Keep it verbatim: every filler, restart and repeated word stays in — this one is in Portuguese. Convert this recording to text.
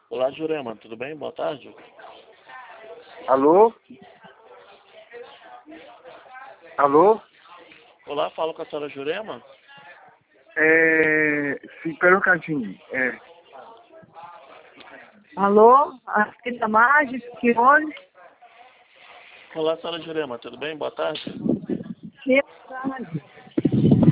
Olá, Jurema, tudo bem? Boa tarde. Alô? Alô? Olá, falo com a senhora Jurema. É... Sim, pera um cantinho. É... Alô? Aqui da Magis, que onde? Olá, senhora Jurema, tudo bem? Boa tarde. Que tarde.